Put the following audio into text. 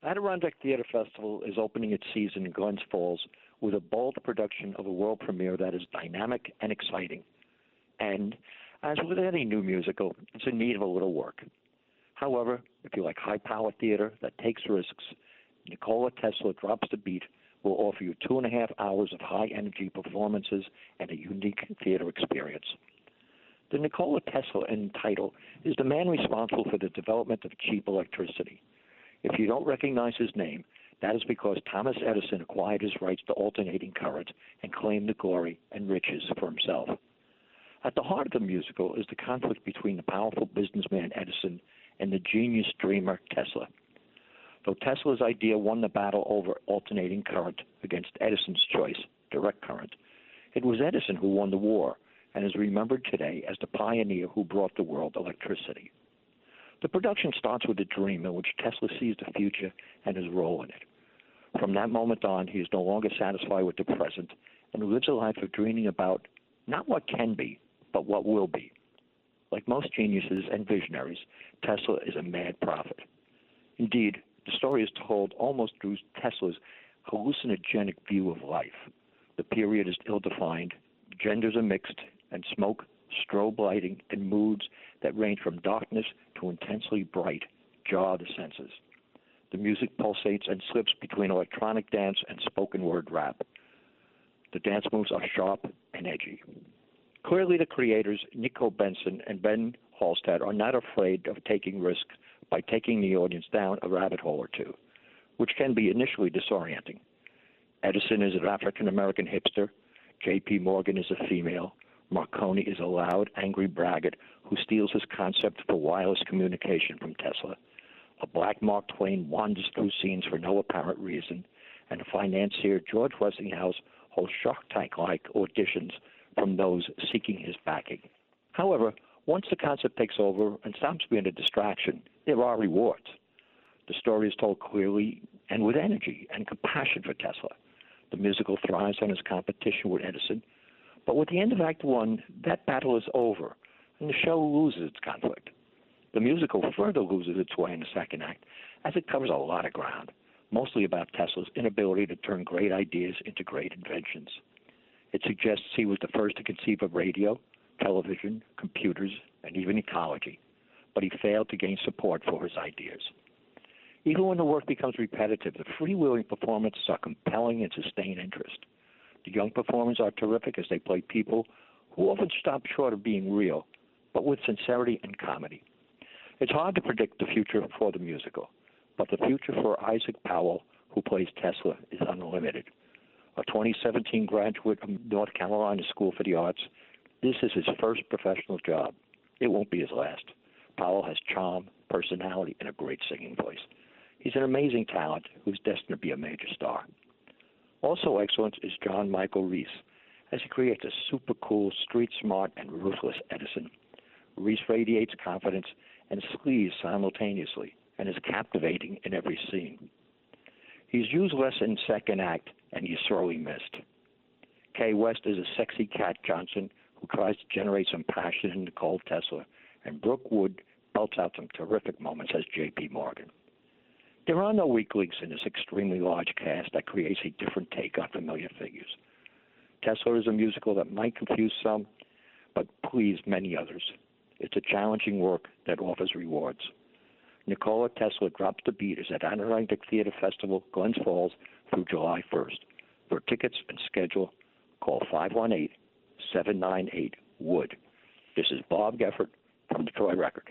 Adirondack Theater Festival is opening its season in Glens Falls with a bold production of a world premiere that is dynamic and exciting. And, as with any new musical, it's in need of a little work. However, if you like high-power theater that takes risks, Nikola Tesla Drops the Beat will offer you 2.5 hours of high-energy performances and a unique theater experience. The Nikola Tesla in title is the man responsible for the development of cheap electricity. If you don't recognize his name, that is because Thomas Edison acquired his rights to alternating current and claimed the glory and riches for himself. At the heart of the musical is the conflict between the powerful businessman Edison and the genius dreamer Tesla. Though Tesla's idea won the battle over alternating current against Edison's choice, direct current, it was Edison who won the war and is remembered today as the pioneer who brought the world electricity. The production starts with a dream in which Tesla sees the future and his role in it. From that moment on, he is no longer satisfied with the present and lives a life of dreaming about not what can be, but what will be. Like most geniuses and visionaries, Tesla is a mad prophet. Indeed, the story is told almost through Tesla's hallucinogenic view of life. The period is ill-defined, genders are mixed, and smoke, strobe lighting, and moods that range from darkness to intensely bright jar the senses. The music pulsates and slips between electronic dance and spoken word rap. The dance moves are sharp and edgy. Clearly, the creators, Nico Benson and Ben Halstead, are not afraid of taking risks by taking the audience down a rabbit hole or two, which can be initially disorienting. Edison is an African-American hipster. J.P. Morgan is a female. Marconi is a loud, angry braggart who steals his concept for wireless communication from Tesla. A black Mark Twain wanders through scenes for no apparent reason, and a financier, George Westinghouse, holds Shark Tank-like auditions from those seeking his backing. However, once the concept takes over and stops being a distraction, there are rewards. The story is told clearly and with energy and compassion for Tesla. The musical thrives on his competition with Edison, but with the end of Act One, that battle is over, and the show loses its conflict. The musical further loses its way in the second act, as it covers a lot of ground, mostly about Tesla's inability to turn great ideas into great inventions. It suggests he was the first to conceive of radio, television, computers, and even ecology, but he failed to gain support for his ideas. Even when the work becomes repetitive, the freewheeling performances are compelling and sustain interest. The young performers are terrific as they play people who often stop short of being real, but with sincerity and comedy. It's hard to predict the future for the musical, but the future for Isaac Powell, who plays Tesla, is unlimited. A 2017 graduate of North Carolina School for the Arts, this is his first professional job. It won't be his last. Powell has charm, personality, and a great singing voice. He's an amazing talent who's destined to be a major star. Also excellent is John Michael Reese, as he creates a super cool, street-smart, and ruthless Edison. Reese radiates confidence and sleaze simultaneously and is captivating in every scene. He's used less in second act, and he's sorely missed. Kay West is a sexy Cat Johnson who tries to generate some passion in Nicole Tesla, and Brooke Wood belts out some terrific moments as J.P. Morgan. There are no weak links in this extremely large cast that creates a different take on familiar figures. Tesla is a musical that might confuse some, but please many others. It's a challenging work that offers rewards. Nikola Tesla Drops the Beat is at Adirondack Theater Festival, Glens Falls, through July 1st. For tickets and schedule, call 518-798-WOOD. This is Bob Geffert from Detroit Record.